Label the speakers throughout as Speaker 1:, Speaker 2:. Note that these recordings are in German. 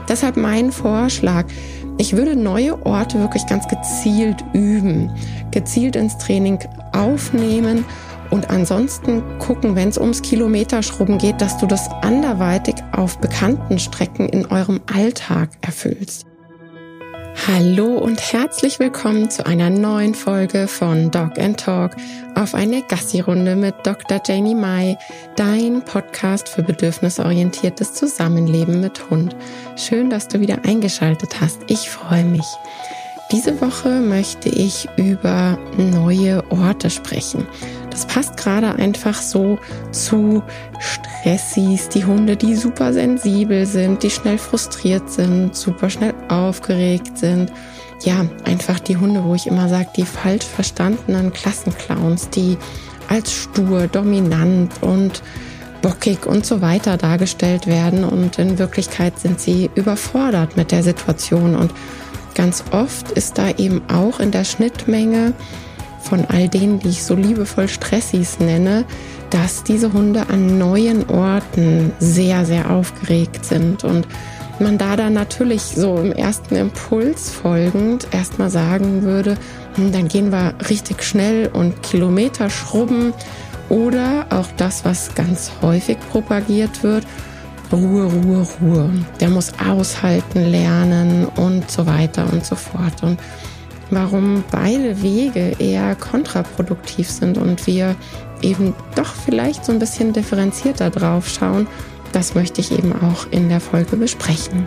Speaker 1: Deshalb mein Vorschlag: Ich würde neue Orte wirklich ganz gezielt üben, gezielt ins Training aufnehmen und ansonsten gucken, wenn es ums Kilometerschrubben geht, dass du das anderweitig auf bekannten Strecken in eurem Alltag erfüllst. Hallo und herzlich willkommen zu einer neuen Folge von Dog & Talk auf eine Gassi-Runde mit Dr. Janie Mai, dein Podcast für bedürfnisorientiertes Zusammenleben mit Hund. Schön, dass du wieder eingeschaltet hast. Ich freue mich. Diese Woche möchte ich über neue Orte sprechen. Das passt gerade einfach so zu Stressis, die Hunde, die super sensibel sind, die schnell frustriert sind, super schnell aufgeregt sind. Ja, einfach die Hunde, wo ich immer sage, die falsch verstandenen Klassenclowns, die als stur, dominant und bockig und so weiter dargestellt werden. Und in Wirklichkeit sind sie überfordert mit der Situation. Und ganz oft ist da eben auch in der Schnittmenge von all denen, die ich so liebevoll Stressis nenne, dass diese Hunde an neuen Orten sehr, sehr aufgeregt sind und man da dann natürlich so im ersten Impuls folgend erstmal sagen würde, dann gehen wir richtig schnell und Kilometer schrubben, oder auch das, was ganz häufig propagiert wird: Ruhe, Ruhe, Ruhe. Der muss aushalten lernen und so weiter und so fort. Und warum beide Wege eher kontraproduktiv sind und wir eben doch vielleicht so ein bisschen differenzierter drauf schauen, das möchte ich eben auch in der Folge besprechen.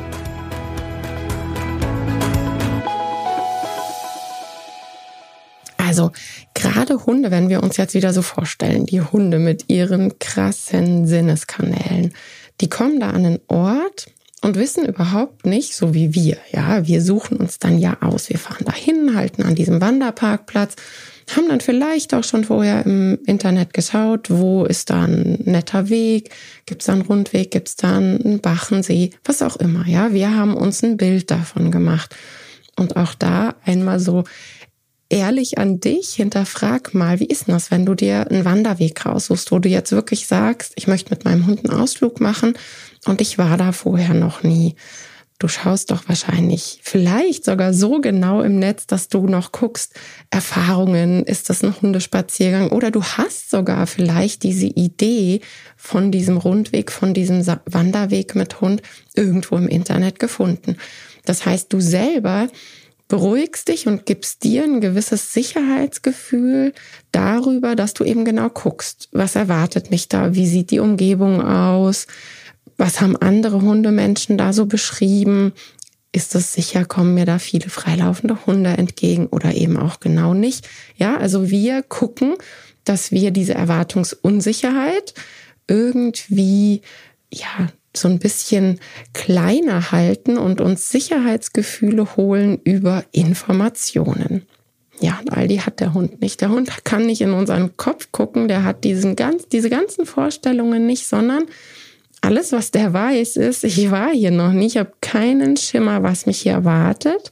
Speaker 1: Also gerade Hunde, wenn wir uns jetzt wieder so vorstellen, die Hunde mit ihren krassen Sinneskanälen, die kommen da an einen Ort und wissen überhaupt nicht, so wie wir. Ja, wir suchen uns dann ja aus. Wir fahren dahin, halten an diesem Wanderparkplatz, haben dann vielleicht auch schon vorher im Internet geschaut, wo ist da ein netter Weg, gibt es da einen Rundweg, gibt es da einen Bach, einen See, was auch immer. Ja, wir haben uns ein Bild davon gemacht. Und auch da einmal so ehrlich an dich, hinterfrag mal, wie ist denn das, wenn du dir einen Wanderweg raussuchst, wo du jetzt wirklich sagst, ich möchte mit meinem Hund einen Ausflug machen und ich war da vorher noch nie. Du schaust doch wahrscheinlich vielleicht sogar so genau im Netz, dass du noch guckst, Erfahrungen, ist das ein Hundespaziergang, oder du hast sogar vielleicht diese Idee von diesem Rundweg, von diesem Wanderweg mit Hund irgendwo im Internet gefunden. Das heißt, du selber beruhigst dich und gibst dir ein gewisses Sicherheitsgefühl darüber, dass du eben genau guckst, was erwartet mich da, wie sieht die Umgebung aus, was haben andere Hundemenschen da so beschrieben, ist es sicher, kommen mir da viele freilaufende Hunde entgegen oder eben auch genau nicht. Ja, also wir gucken, dass wir diese Erwartungsunsicherheit irgendwie, ja, so ein bisschen kleiner halten und uns Sicherheitsgefühle holen über Informationen. Ja, und all die hat der Hund nicht. Der Hund kann nicht in unseren Kopf gucken, der hat diese ganzen Vorstellungen nicht, sondern alles, was der weiß, ist, ich war hier noch nicht, ich habe keinen Schimmer, was mich hier erwartet.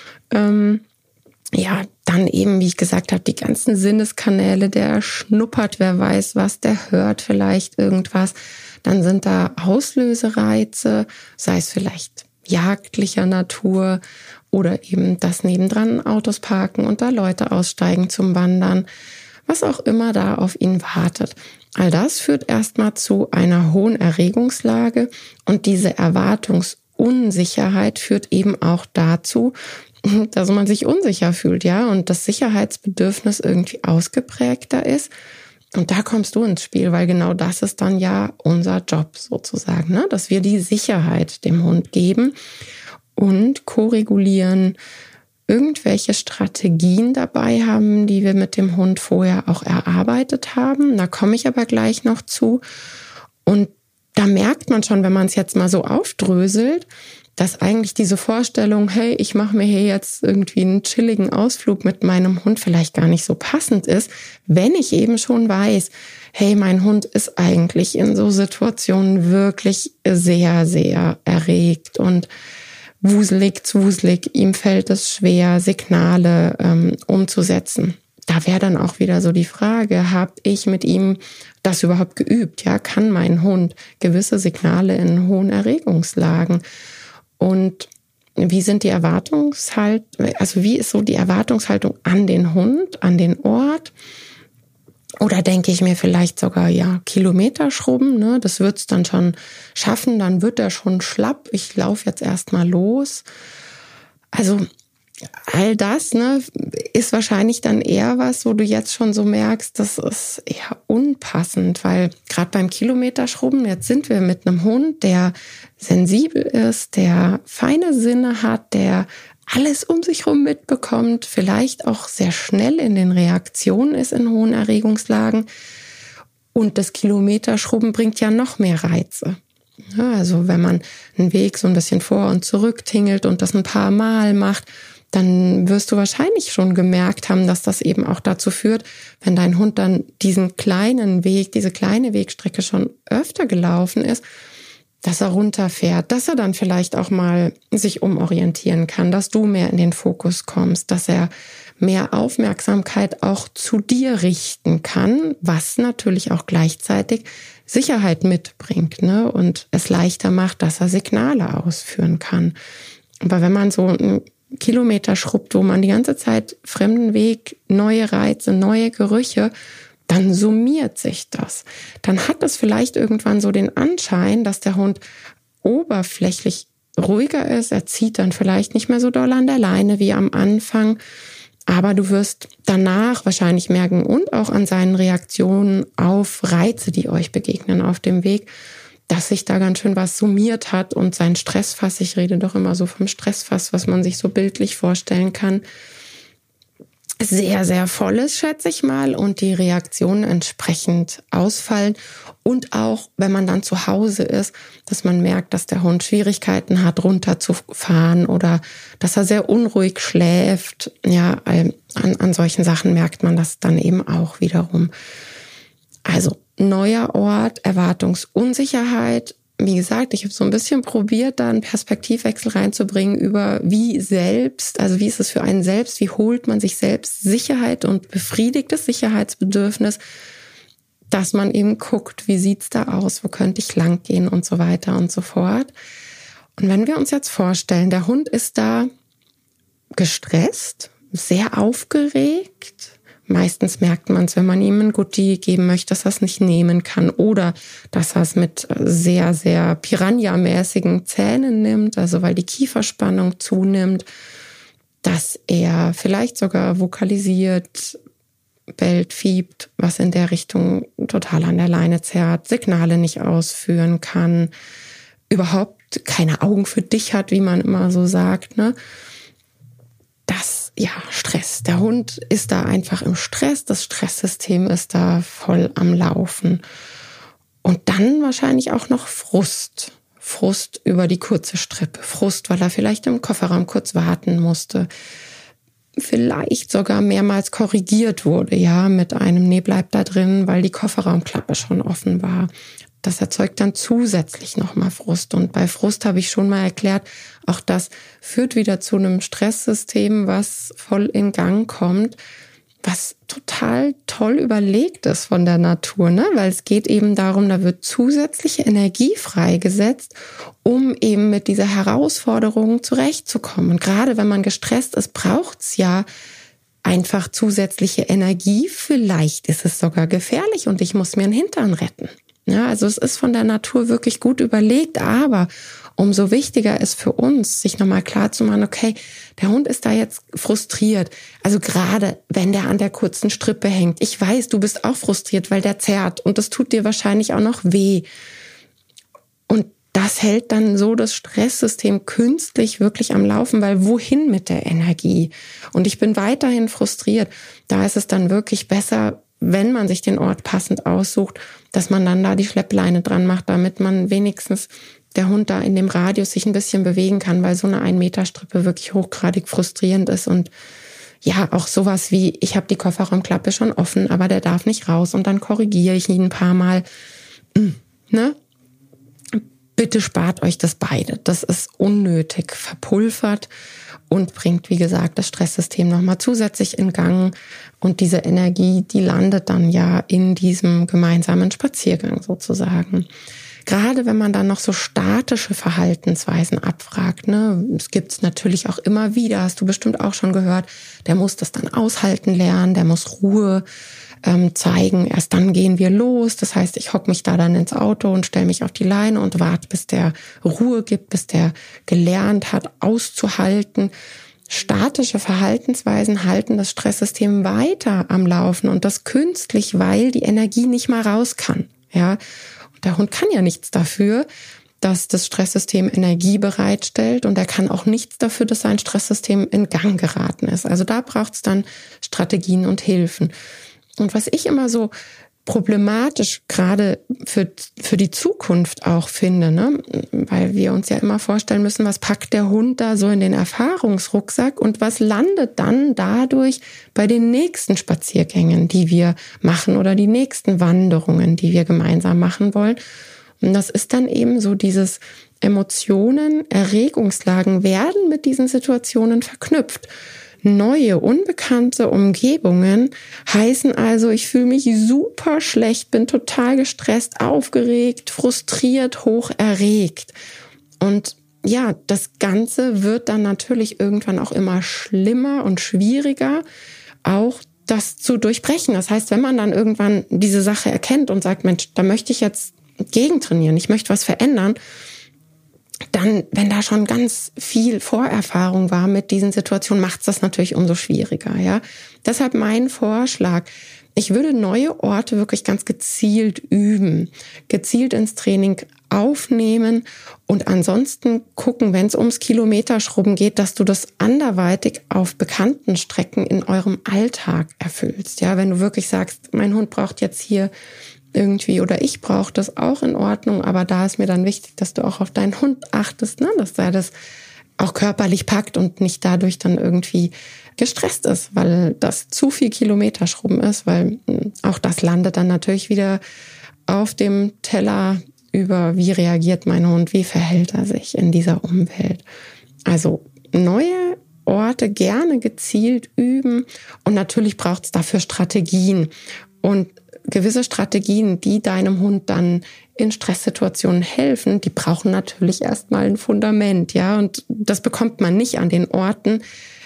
Speaker 1: Ja, dann eben, wie ich gesagt habe, die ganzen Sinneskanäle, der schnuppert, wer weiß was, der hört vielleicht irgendwas. Dann sind da Auslösereize, sei es vielleicht jagdlicher Natur oder eben, dass nebendran Autos parken und da Leute aussteigen zum Wandern, was auch immer da auf ihn wartet. All das führt erstmal zu einer hohen Erregungslage und diese Erwartungsunsicherheit führt eben auch dazu, dass man sich unsicher fühlt, ja, und das Sicherheitsbedürfnis irgendwie ausgeprägter ist. Und da kommst du ins Spiel, weil genau das ist dann ja unser Job sozusagen, ne? Dass wir die Sicherheit dem Hund geben und koregulieren, irgendwelche Strategien dabei haben, die wir mit dem Hund vorher auch erarbeitet haben. Da komme ich aber gleich noch zu. Und da merkt man schon, wenn man es jetzt mal so aufdröselt, dass eigentlich diese Vorstellung, hey, ich mache mir hier jetzt irgendwie einen chilligen Ausflug mit meinem Hund, vielleicht gar nicht so passend ist, wenn ich eben schon weiß, hey, mein Hund ist eigentlich in so Situationen wirklich sehr, sehr erregt und wuselig, ihm fällt es schwer, Signale umzusetzen. Da wäre dann auch wieder so die Frage, habe ich mit ihm das überhaupt geübt? Ja, kann mein Hund gewisse Signale in hohen Erregungslagen? Und wie ist so die Erwartungshaltung an den Hund, an den Ort? Oder denke ich mir vielleicht sogar, Kilometer schrubben, ne? Das wird's dann schon schaffen, dann wird er schon schlapp. Ich laufe jetzt erstmal los. Also all das, ne, ist wahrscheinlich dann eher was, wo du jetzt schon so merkst, das ist eher unpassend, weil gerade beim Kilometerschrubben, jetzt sind wir mit einem Hund, der sensibel ist, der feine Sinne hat, der alles um sich herum mitbekommt, vielleicht auch sehr schnell in den Reaktionen ist in hohen Erregungslagen. Und das Kilometerschrubben bringt ja noch mehr Reize. Ja, also wenn man einen Weg so ein bisschen vor und zurück tingelt und das ein paar Mal macht, dann wirst du wahrscheinlich schon gemerkt haben, dass das eben auch dazu führt, wenn dein Hund dann diesen kleinen Weg, diese kleine Wegstrecke schon öfter gelaufen ist, dass er runterfährt, dass er dann vielleicht auch mal sich umorientieren kann, dass du mehr in den Fokus kommst, dass er mehr Aufmerksamkeit auch zu dir richten kann, was natürlich auch gleichzeitig Sicherheit mitbringt, ne? Und es leichter macht, dass er Signale ausführen kann. Aber wenn man so einen Kilometer schrubbt, wo man die ganze Zeit fremden Weg, neue Reize, neue Gerüche, dann summiert sich das. Dann hat es vielleicht irgendwann so den Anschein, dass der Hund oberflächlich ruhiger ist. Er zieht dann vielleicht nicht mehr so doll an der Leine wie am Anfang. Aber du wirst danach wahrscheinlich merken und auch an seinen Reaktionen auf Reize, die euch begegnen auf dem Weg, dass sich da ganz schön was summiert hat und sein Stressfass, ich rede doch immer so vom Stressfass, was man sich so bildlich vorstellen kann, sehr, sehr voll ist, schätze ich mal, und die Reaktionen entsprechend ausfallen. Und auch, wenn man dann zu Hause ist, dass man merkt, dass der Hund Schwierigkeiten hat, runterzufahren oder dass er sehr unruhig schläft. Ja, an solchen Sachen merkt man das dann eben auch wiederum. Also neuer Ort, Erwartungsunsicherheit. Wie gesagt, ich habe so ein bisschen probiert, da einen Perspektivwechsel reinzubringen über wie ist es für einen selbst, wie holt man sich selbst Sicherheit und befriedigt das Sicherheitsbedürfnis, dass man eben guckt, wie sieht's da aus, wo könnte ich lang gehen und so weiter und so fort. Und wenn wir uns jetzt vorstellen, der Hund ist da gestresst, sehr aufgeregt. Meistens merkt man es, wenn man ihm ein Gutti geben möchte, dass er es nicht nehmen kann oder dass er es mit sehr, sehr Piranha-mäßigen Zähnen nimmt, also weil die Kieferspannung zunimmt, dass er vielleicht sogar vokalisiert, bellt, fiebt, was in der Richtung total an der Leine zerrt, Signale nicht ausführen kann, überhaupt keine Augen für dich hat, wie man immer so sagt, ne? Stress. Der Hund ist da einfach im Stress. Das Stresssystem ist da voll am Laufen. Und dann wahrscheinlich auch noch Frust. Frust über die kurze Strippe. Frust, weil er vielleicht im Kofferraum kurz warten musste. Vielleicht sogar mehrmals korrigiert wurde, mit einem Nee, bleib da drin, weil die Kofferraumklappe schon offen war. Das erzeugt dann zusätzlich nochmal Frust. Und bei Frust habe ich schon mal erklärt, auch das führt wieder zu einem Stresssystem, was voll in Gang kommt, was total toll überlegt ist von der Natur, ne? Weil es geht eben darum, da wird zusätzliche Energie freigesetzt, um eben mit dieser Herausforderung zurechtzukommen. Und gerade wenn man gestresst ist, braucht es ja einfach zusätzliche Energie. Vielleicht ist es sogar gefährlich und ich muss mir den Hintern retten. Ja, also es ist von der Natur wirklich gut überlegt, aber umso wichtiger ist für uns, sich nochmal klar zu machen, okay, der Hund ist da jetzt frustriert. Also gerade wenn der an der kurzen Strippe hängt. Ich weiß, du bist auch frustriert, weil der zerrt und das tut dir wahrscheinlich auch noch weh. Und das hält dann so das Stresssystem künstlich wirklich am Laufen, weil wohin mit der Energie? Und ich bin weiterhin frustriert. Da ist es dann wirklich besser, wenn man sich den Ort passend aussucht, dass man dann da die Schleppleine dran macht, damit man wenigstens der Hund da in dem Radius sich ein bisschen bewegen kann, weil so eine 1-Meter-Strippe wirklich hochgradig frustrierend ist. Und auch sowas wie, ich habe die Kofferraumklappe schon offen, aber der darf nicht raus und dann korrigiere ich ihn ein paar Mal. Ne? Bitte spart euch das beide. Das ist unnötig verpulvert und bringt, wie gesagt, das Stresssystem nochmal zusätzlich in Gang. Und diese Energie, die landet dann ja in diesem gemeinsamen Spaziergang sozusagen. gerade wenn man dann noch so statische Verhaltensweisen abfragt, ne, es gibt's natürlich auch immer wieder, hast du bestimmt auch schon gehört, der muss das dann aushalten lernen, der muss Ruhe zeigen, erst dann gehen wir los. Das heißt, ich hocke mich da dann ins Auto und stelle mich auf die Leine und warte, bis der Ruhe gibt, bis der gelernt hat, auszuhalten. Statische Verhaltensweisen halten das Stresssystem weiter am Laufen und das künstlich, weil die Energie nicht mal raus kann. Ja, und der Hund kann ja nichts dafür, dass das Stresssystem Energie bereitstellt und er kann auch nichts dafür, dass sein Stresssystem in Gang geraten ist. Also da braucht es dann Strategien und Hilfen. Und was ich immer so problematisch gerade für die Zukunft auch finde, ne? Weil wir uns ja immer vorstellen müssen, was packt der Hund da so in den Erfahrungsrucksack und was landet dann dadurch bei den nächsten Spaziergängen, die wir machen oder die nächsten Wanderungen, die wir gemeinsam machen wollen. Und das ist dann eben so dieses Emotionen, Erregungslagen werden mit diesen Situationen verknüpft. Neue, unbekannte Umgebungen heißen also, ich fühle mich super schlecht, bin total gestresst, aufgeregt, frustriert, hoch erregt. Und ja, das Ganze wird dann natürlich irgendwann auch immer schlimmer und schwieriger, auch das zu durchbrechen. Das heißt, wenn man dann irgendwann diese Sache erkennt und sagt, Mensch, da möchte ich jetzt gegentrainieren, ich möchte was verändern, dann, wenn da schon ganz viel Vorerfahrung war mit diesen Situationen, macht es das natürlich umso schwieriger, ja. Deshalb mein Vorschlag: Ich würde neue Orte wirklich ganz gezielt üben, gezielt ins Training aufnehmen und ansonsten gucken, wenn es ums Kilometerschrubben geht, dass du das anderweitig auf bekannten Strecken in eurem Alltag erfüllst. Ja, wenn du wirklich sagst, mein Hund braucht jetzt hier irgendwie oder ich brauche das, auch in Ordnung, aber da ist mir dann wichtig, dass du auch auf deinen Hund achtest, ne? Dass er das auch körperlich packt und nicht dadurch dann irgendwie gestresst ist, weil das zu viel Kilometerschrubben ist, weil auch das landet dann natürlich wieder auf dem Teller über, wie reagiert mein Hund, wie verhält er sich in dieser Umwelt. Also neue Orte gerne gezielt üben und natürlich braucht es dafür Strategien und gewisse Strategien, die deinem Hund dann in Stresssituationen helfen, die brauchen natürlich erstmal ein Fundament, ja, und das bekommt man nicht an den Orten,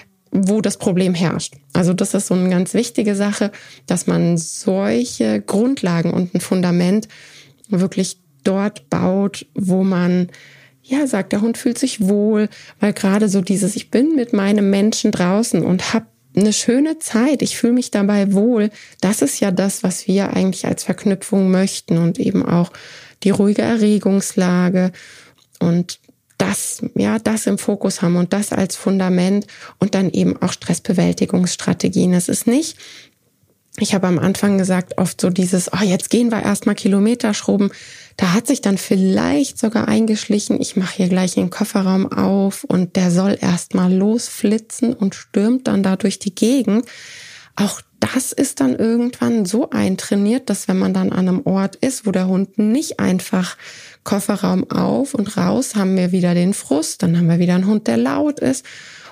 Speaker 1: wo das Problem herrscht. Also das ist so eine ganz wichtige Sache, dass man solche Grundlagen und ein Fundament wirklich dort baut, wo man ja sagt, der Hund fühlt sich wohl, weil gerade so dieses, ich bin mit meinem Menschen draußen und habe eine schöne Zeit, ich fühle mich dabei wohl, das ist ja das, was wir eigentlich als Verknüpfung möchten und eben auch die ruhige Erregungslage und das im Fokus haben und das als Fundament und dann eben auch Stressbewältigungsstrategien. Es ist nicht, ich habe am Anfang gesagt, oft so dieses, jetzt gehen wir erstmal Kilometerschrubben. Da hat sich dann vielleicht sogar eingeschlichen, ich mache hier gleich den Kofferraum auf und der soll erstmal losflitzen und stürmt dann da durch die Gegend. Auch das ist dann irgendwann so eintrainiert, dass wenn man dann an einem Ort ist, wo der Hund nicht einfach Kofferraum auf und raus, haben wir wieder den Frust, dann haben wir wieder einen Hund, der laut ist.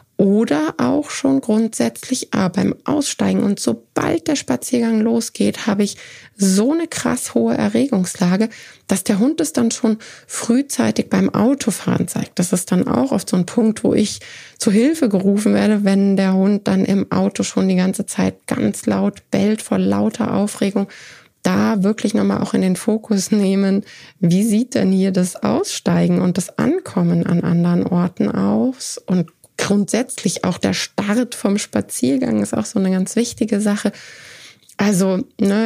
Speaker 1: Oder auch schon grundsätzlich beim Aussteigen. Und sobald der Spaziergang losgeht, habe ich so eine krass hohe Erregungslage, dass der Hund es dann schon frühzeitig beim Autofahren zeigt. Das ist dann auch oft so ein Punkt, wo ich zu Hilfe gerufen werde, wenn der Hund dann im Auto schon die ganze Zeit ganz laut bellt vor lauter Aufregung. Da wirklich nochmal auch in den Fokus nehmen, wie sieht denn hier das Aussteigen und das Ankommen an anderen Orten aus? Und grundsätzlich auch der Start vom Spaziergang ist auch so eine ganz wichtige Sache. Also,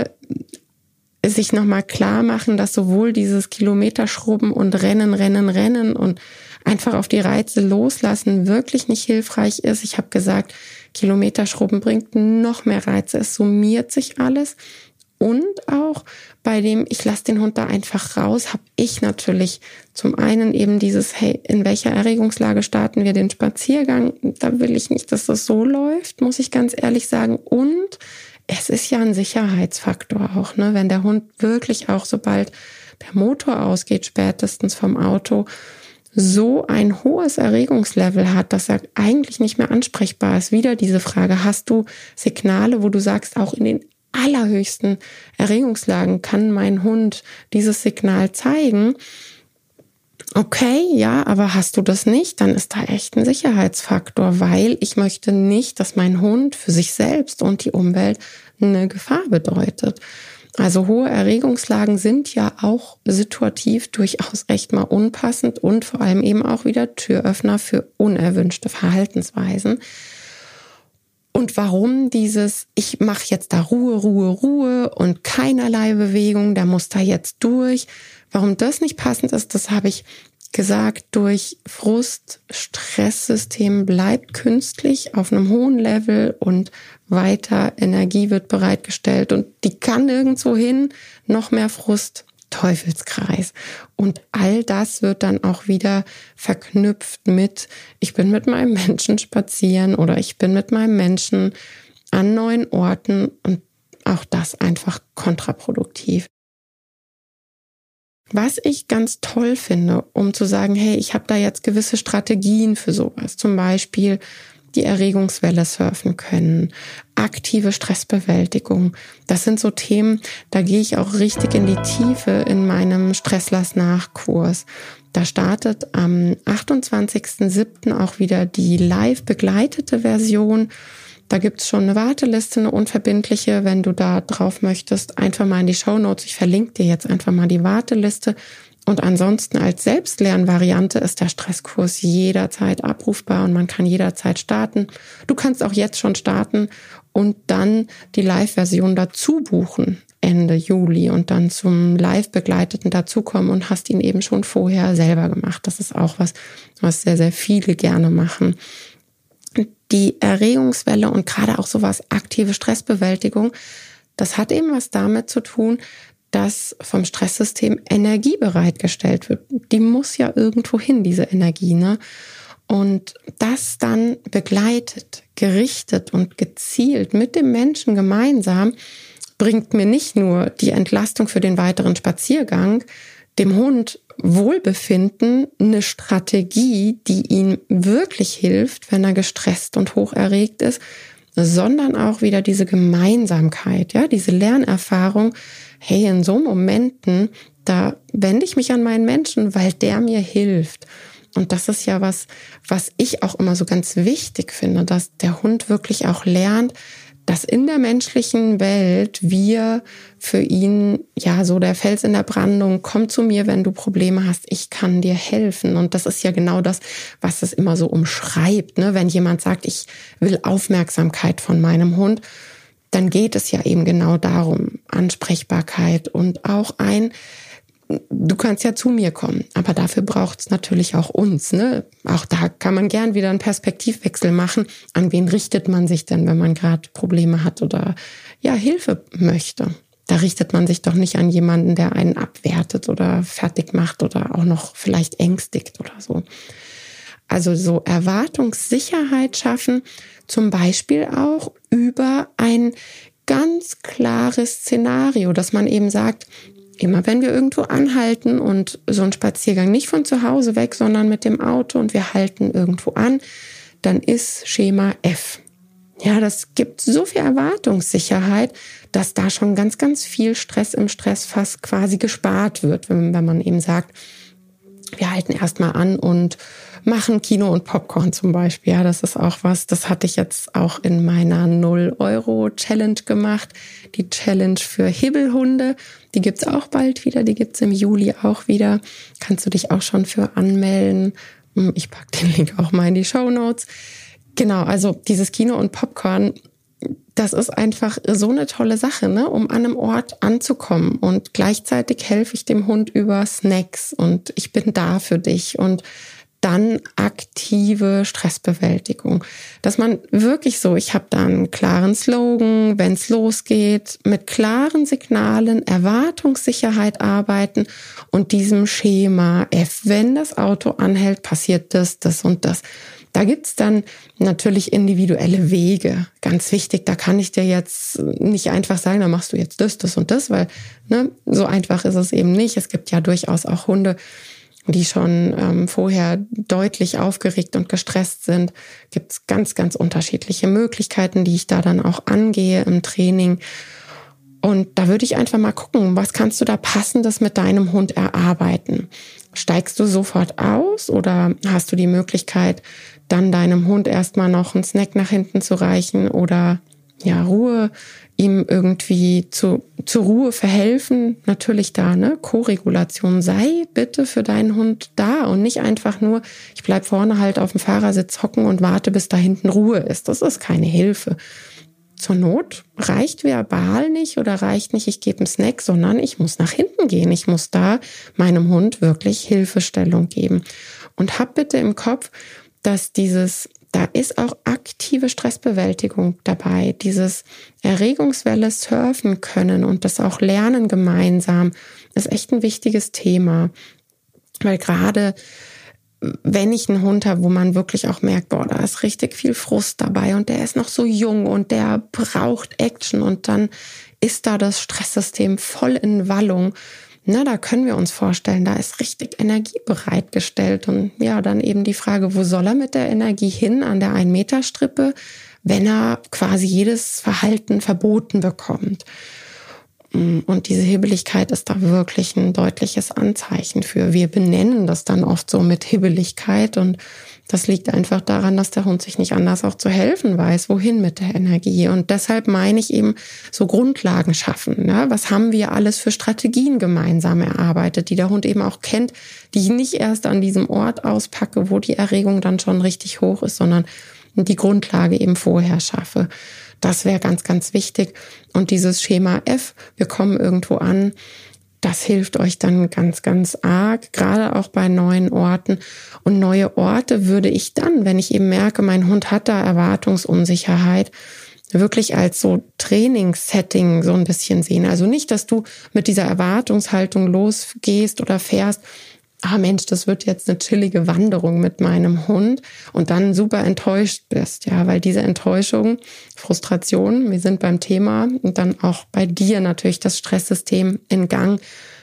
Speaker 1: sich nochmal klar machen, dass sowohl dieses Kilometerschrubben und Rennen und einfach auf die Reize loslassen wirklich nicht hilfreich ist. Ich habe gesagt, Kilometerschrubben bringt noch mehr Reize. Es summiert sich alles. Und auch bei dem, ich lasse den Hund da einfach raus, habe ich natürlich zum einen eben dieses, hey, in welcher Erregungslage starten wir den Spaziergang? Da will ich nicht, dass das so läuft, muss ich ganz ehrlich sagen. Und es ist ja ein Sicherheitsfaktor auch, ne? Wenn der Hund wirklich auch, sobald der Motor ausgeht, spätestens vom Auto, so ein hohes Erregungslevel hat, dass er eigentlich nicht mehr ansprechbar ist. Wieder diese Frage, hast du Signale, wo du sagst, auch in den allerhöchsten Erregungslagen kann mein Hund dieses Signal zeigen. Okay, ja, aber hast du das nicht, dann ist da echt ein Sicherheitsfaktor, weil ich möchte nicht, dass mein Hund für sich selbst und die Umwelt eine Gefahr bedeutet. Also hohe Erregungslagen sind ja auch situativ durchaus echt mal unpassend und vor allem eben auch wieder Türöffner für unerwünschte Verhaltensweisen. Und warum dieses, ich mache jetzt da Ruhe und keinerlei Bewegung, der muss da jetzt durch. Warum das nicht passend ist, das habe ich gesagt, durch Frust, Stresssystem bleibt künstlich auf einem hohen Level und weiter Energie wird bereitgestellt und die kann nirgendwo hin, noch mehr Frust, Teufelskreis. Und all das wird dann auch wieder verknüpft mit, ich bin mit meinem Menschen spazieren oder ich bin mit meinem Menschen an neuen Orten und auch das einfach kontraproduktiv. Was ich ganz toll finde, um zu sagen, hey, ich habe da jetzt gewisse Strategien für sowas, zum Beispiel die Erregungswelle surfen können, aktive Stressbewältigung. Das sind so Themen, da gehe ich auch richtig in die Tiefe in meinem Stresslass-Nachkurs. Da startet am 28.07. auch wieder die live begleitete Version. Da gibt's schon eine Warteliste, eine unverbindliche. Wenn du da drauf möchtest, einfach mal in die Shownotes. Ich verlinke dir jetzt einfach mal die Warteliste. Und ansonsten als Selbstlernvariante ist der Stresskurs jederzeit abrufbar und man kann jederzeit starten. Du kannst auch jetzt schon starten und dann die Live-Version dazu buchen Ende Juli und dann zum Live-Begleiteten dazukommen und hast ihn eben schon vorher selber gemacht. Das ist auch was sehr, sehr viele gerne machen. Die Erregungswelle und gerade auch sowas aktive Stressbewältigung, das hat eben was damit zu tun, dass vom Stresssystem Energie bereitgestellt wird. Die muss ja irgendwo hin, diese Energie, ne? Und das dann begleitet, gerichtet und gezielt mit dem Menschen gemeinsam bringt mir nicht nur die Entlastung für den weiteren Spaziergang, dem Hund Wohlbefinden, eine Strategie, die ihm wirklich hilft, wenn er gestresst und hocherregt ist, sondern auch wieder diese Gemeinsamkeit, ja, diese Lernerfahrung. Hey, in so Momenten, da wende ich mich an meinen Menschen, weil der mir hilft. Und das ist ja was ich auch immer so ganz wichtig finde, dass der Hund wirklich auch lernt, dass in der menschlichen Welt wir für ihn, ja, so der Fels in der Brandung, komm zu mir, wenn du Probleme hast, ich kann dir helfen. Und das ist ja genau das, was es immer so umschreibt, ne? Wenn jemand sagt, ich will Aufmerksamkeit von meinem Hund, dann geht es ja eben genau darum, Ansprechbarkeit und auch du kannst ja zu mir kommen, aber dafür braucht es natürlich auch uns, ne? Auch da kann man gern wieder einen Perspektivwechsel machen. An wen richtet man sich denn, wenn man gerade Probleme hat oder ja Hilfe möchte? Da richtet man sich doch nicht an jemanden, der einen abwertet oder fertig macht oder auch noch vielleicht ängstigt oder so. Also so Erwartungssicherheit schaffen, zum Beispiel auch über ein ganz klares Szenario, dass man eben sagt, immer wenn wir irgendwo anhalten und so ein Spaziergang nicht von zu Hause weg, sondern mit dem Auto und wir halten irgendwo an, dann ist Schema F. Ja, das gibt so viel Erwartungssicherheit, dass da schon ganz, ganz viel Stress im Stressfass quasi gespart wird, wenn man eben sagt, wir halten erstmal an und machen Kino und Popcorn zum Beispiel. Ja, das ist auch was, das hatte ich jetzt auch in meiner 0-Euro-Challenge gemacht. Die Challenge für Hibbelhunde, die gibt's auch bald wieder, die gibt's im Juli auch wieder. Kannst du dich auch schon für anmelden. Ich pack den Link auch mal in die Shownotes. Genau, also dieses Kino und Popcorn, das ist einfach so eine tolle Sache, ne, um an einem Ort anzukommen. Und gleichzeitig helfe ich dem Hund über Snacks und ich bin da für dich. Und dann aktive Stressbewältigung. Dass man wirklich so, ich habe da einen klaren Slogan, wenn es losgeht, mit klaren Signalen, Erwartungssicherheit arbeiten und diesem Schema F, wenn das Auto anhält, passiert das und das. Da gibt's dann natürlich individuelle Wege. Ganz wichtig, da kann ich dir jetzt nicht einfach sagen, da machst du jetzt das und das, weil so einfach ist es eben nicht. Es gibt ja durchaus auch Hunde, die schon vorher deutlich aufgeregt und gestresst sind. Gibt's ganz, ganz unterschiedliche Möglichkeiten, die ich da dann auch angehe im Training. Und da würde ich einfach mal gucken, was kannst du da Passendes mit deinem Hund erarbeiten? Steigst du sofort aus oder hast du die Möglichkeit, dann deinem Hund erstmal noch einen Snack nach hinten zu reichen oder Ruhe, ihm irgendwie zur Ruhe verhelfen? Natürlich da, Koregulation. Sei bitte für deinen Hund da und nicht einfach nur, ich bleib vorne halt auf dem Fahrersitz hocken und warte, bis da hinten Ruhe ist. Das ist keine Hilfe. Zur Not reicht verbal nicht oder reicht nicht, ich gebe einen Snack, sondern ich muss nach hinten gehen. Ich muss da meinem Hund wirklich Hilfestellung geben. Und hab bitte im Kopf, dass da ist auch aktive Stressbewältigung dabei, dieses Erregungswelle surfen können und das auch lernen gemeinsam, ist echt ein wichtiges Thema. Weil gerade wenn ich einen Hund habe, wo man wirklich auch merkt, da ist richtig viel Frust dabei und der ist noch so jung und der braucht Action und dann ist da das Stresssystem voll in Wallung. Da können wir uns vorstellen, da ist richtig Energie bereitgestellt und dann eben die Frage, wo soll er mit der Energie hin an der 1-Meter-Strippe, wenn er quasi jedes Verhalten verboten bekommt? Und diese Hibbeligkeit ist da wirklich ein deutliches Anzeichen für. Wir benennen das dann oft so mit Hibbeligkeit und das liegt einfach daran, dass der Hund sich nicht anders auch zu helfen weiß, wohin mit der Energie. Und deshalb meine ich eben so Grundlagen schaffen. Was haben wir alles für Strategien gemeinsam erarbeitet, die der Hund eben auch kennt, die ich nicht erst an diesem Ort auspacke, wo die Erregung dann schon richtig hoch ist, sondern die Grundlage eben vorher schaffe. Das wäre ganz, ganz wichtig. Und dieses Schema F, wir kommen irgendwo an, das hilft euch dann ganz, ganz arg, gerade auch bei neuen Orten. Und neue Orte würde ich dann, wenn ich eben merke, mein Hund hat da Erwartungsunsicherheit, wirklich als so Trainingssetting so ein bisschen sehen. Also nicht, dass du mit dieser Erwartungshaltung losgehst oder fährst, Mensch, das wird jetzt eine chillige Wanderung mit meinem Hund und dann super enttäuscht bist, weil diese Enttäuschung, Frustration, wir sind beim Thema und dann auch bei dir natürlich das Stresssystem in Gang,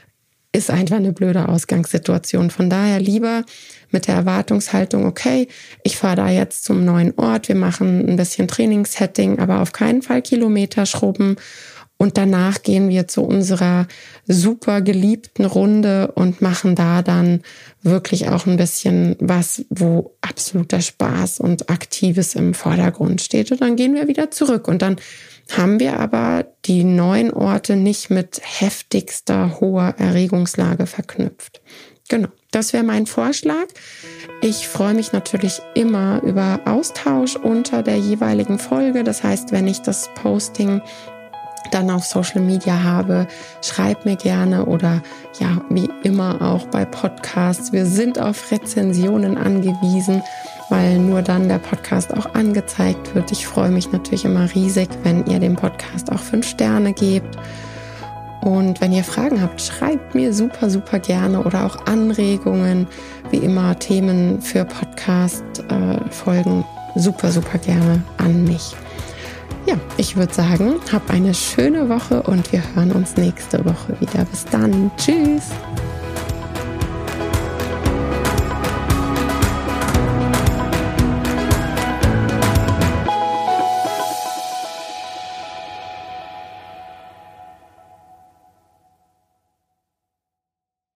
Speaker 1: ist einfach eine blöde Ausgangssituation. Von daher lieber mit der Erwartungshaltung, okay, ich fahre da jetzt zum neuen Ort, wir machen ein bisschen Trainingssetting, aber auf keinen Fall Kilometer schrubben. Und danach gehen wir zu unserer super geliebten Runde und machen da dann wirklich auch ein bisschen was, wo absoluter Spaß und Aktives im Vordergrund steht. Und dann gehen wir wieder zurück. Und dann haben wir aber die neuen Orte nicht mit heftigster, hoher Erregungslage verknüpft. Genau, das wäre mein Vorschlag. Ich freue mich natürlich immer über Austausch unter der jeweiligen Folge. Das heißt, wenn ich das Posting dann auf Social Media habe, schreib mir gerne oder wie immer auch bei Podcasts. Wir sind auf Rezensionen angewiesen, weil nur dann der Podcast auch angezeigt wird. Ich freue mich natürlich immer riesig, wenn ihr dem Podcast auch 5 Sterne gebt. Und wenn ihr Fragen habt, schreibt mir super, super gerne oder auch Anregungen, wie immer Themen für Podcast-Folgen super, super gerne an mich. Ich würde sagen, hab eine schöne Woche und wir hören uns nächste Woche wieder. Bis dann. Tschüss.